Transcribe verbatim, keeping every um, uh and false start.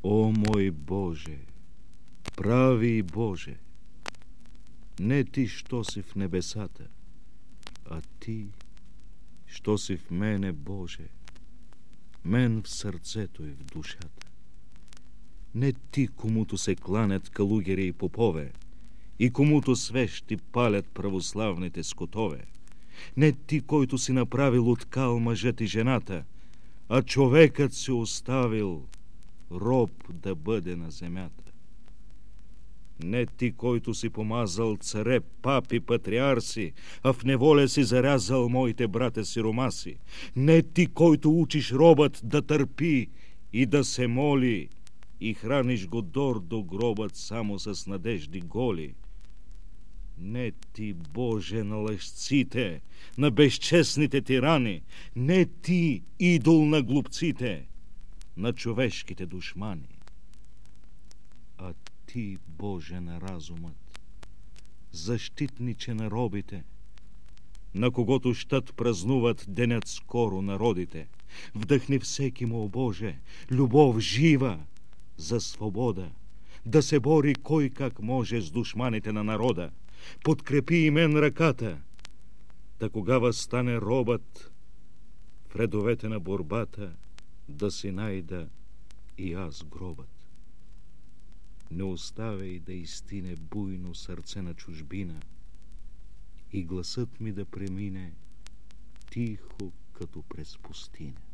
О, мой Боже, прави Боже, не ти, що си в небесата, а ти, що си в мене, Боже, мен в сърцето и в душата. Не ти, комуто се кланят калугери и попове, и комуто свещи палят православните скотове. Не ти, който си направил от кал мъжът и жената, а човекът си оставил роб да бъде на земята. Не ти, който си помазал царе, папи, патриарси, а в неволя си зарязал моите братя сиромаси. Не ти, който учиш робът да търпи и да се моли, и храниш го дор до гробът само с надежди голи. Не ти, Боже, на лъжците, на безчестните тирани, не ти, идол на глупците, на човешките душмани, а ти, Боже, на разумът, защитниче на робите, на когото щат празнуват денят скоро народите. Вдъхни всеки му, о Боже, любов жива за свобода, да се бори кой как може с душманите на народа. Подкрепи и мен ръката, да кога възстане робът в редовете на борбата, да си найда и аз гробът. Не оставяй да изтине буйно сърце на чужбина и гласът ми да премине тихо като през пустиня.